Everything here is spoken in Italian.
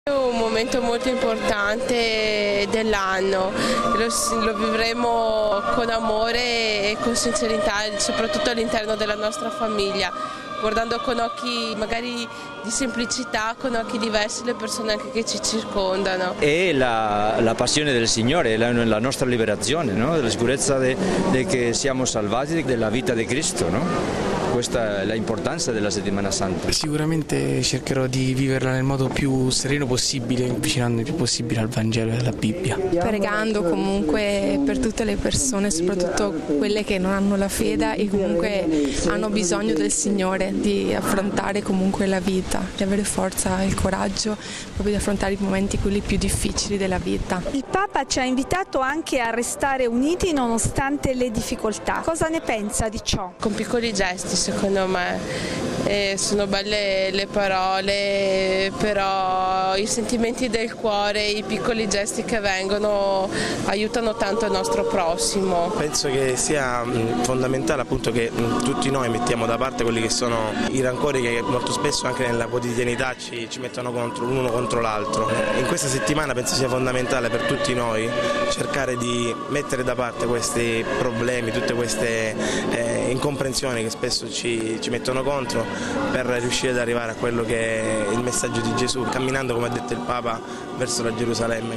È un momento molto importante dell'anno, lo vivremo con amore e con sincerità, soprattutto all'interno della nostra famiglia, guardando con occhi magari di semplicità, con occhi diversi le persone anche che ci circondano. È la passione del Signore, la nostra liberazione, no? La sicurezza di che siamo salvati della vita di Cristo, no? Questa è l'importanza della Settimana Santa. Sicuramente cercherò di viverla nel modo più sereno possibile, avvicinando il più possibile al Vangelo e alla Bibbia. Pregando comunque per tutte le persone, soprattutto quelle che non hanno la fede e comunque hanno bisogno del Signore, di affrontare comunque la vita, di avere forza e il coraggio proprio di affrontare i momenti quelli più difficili della vita. Il Papa ci ha invitato anche a restare uniti nonostante le difficoltà. Cosa ne pensa di ciò? Con piccoli gesti, secondo me. Sono belle le parole, però i sentimenti del cuore, i piccoli gesti che vengono aiutano tanto il nostro prossimo. Penso che sia fondamentale appunto che tutti noi mettiamo da parte quelli che sono i rancori che molto spesso anche nella quotidianità ci mettono contro l'uno contro l'altro. In questa settimana penso sia fondamentale per tutti noi cercare di mettere da parte questi problemi, tutte queste incomprensioni che spesso ci mettono contro, per riuscire ad arrivare a quello che è il messaggio di Gesù, camminando, come ha detto il Papa, verso la Gerusalemme.